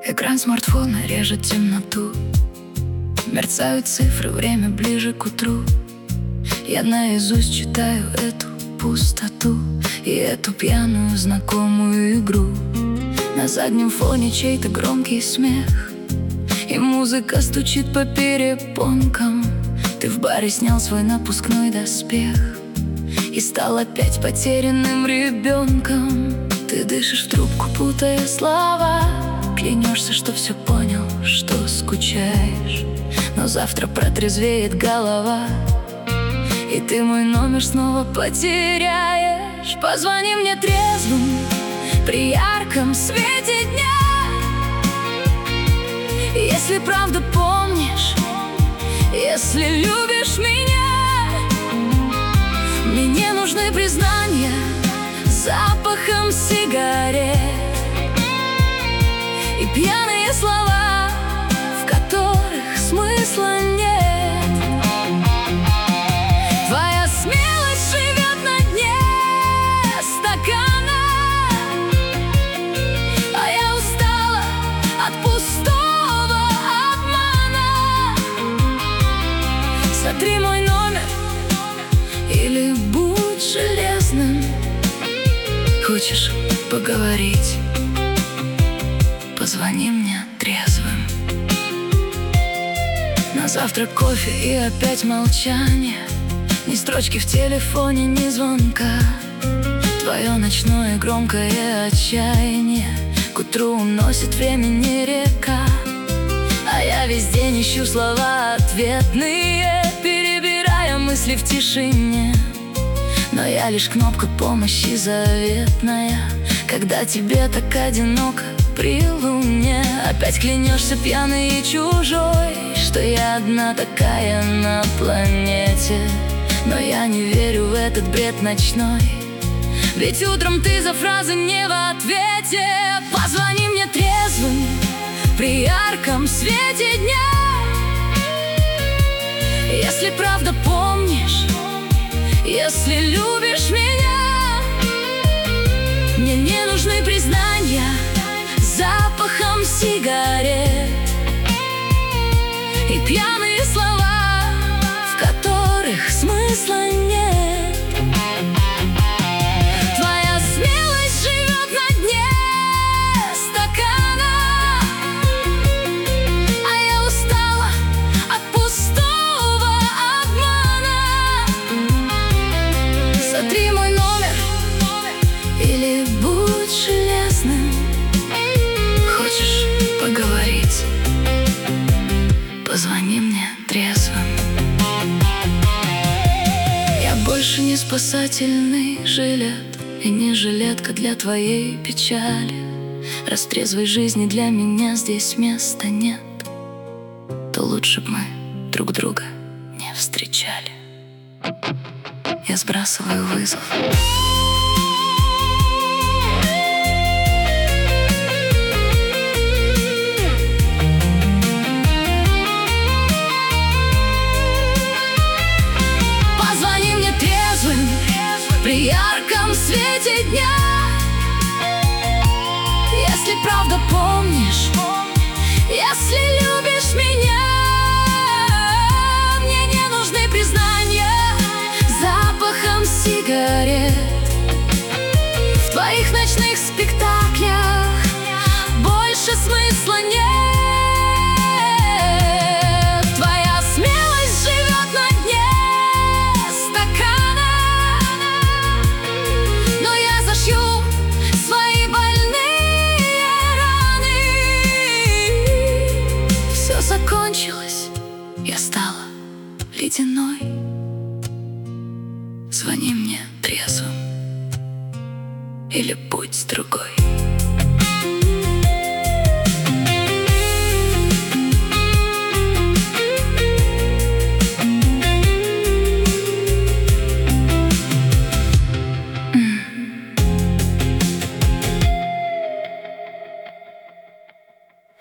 Экран смартфона режет темноту, мерцают цифры, время ближе к утру. Я наизусть читаю эту пустоту и эту пьяную знакомую игру. На заднем фоне чей-то громкий смех, и музыка стучит по перепонкам. Ты в баре снял свой напускной доспех и стал опять потерянным ребенком. Ты дышишь в трубку, путая слова, клянешься, что все понял, что скучаешь. Но завтра протрезвеет голова, и ты мой номер снова потеряешь. Позвони мне трезвым при ярком свете дня, если правда помнишь, если любишь меня. Мне не нужны признания с запахом сигарет и пьяные слова, в которых смысла нет. Твоя смелость живет на дне стакана, а я устала от пустого обмана. Сотри мой номер или будь железным. Хочешь поговорить? Позвони мне трезвым. На завтрак кофе и опять молчание, ни строчки в телефоне, ни звонка. Твое ночное громкое отчаяние к утру уносит времени река. А я весь день ищу слова ответные, перебирая мысли в тишине. Но я лишь кнопка помощи заветная, когда тебе так одиноко при луне. Опять клянешься пьяный и чужой, что я одна такая на планете. Но я не верю в этот бред ночной, ведь утром ты за фразы не в ответе. Позвони мне трезвым при ярком свете дня, если правда помнишь, если любишь меня. Мне не нужны признания с запахом сигарет и пьяные слова, в которых смысла нет. Твоя смелость живет на дне стакана, а я устала от пустого обмана. Сотри мой номер или будь железным. Хочешь поговорить? Позвони мне трезвым. Я больше не спасательный жилет и не жилетка для твоей печали. Раз трезвой жизни для меня здесь места нет, то лучше б мы друг друга не встречали. Я сбрасываю вызов. Позвони мне трезвым при ярком свете дня, если правда помнишь, если любишь меня.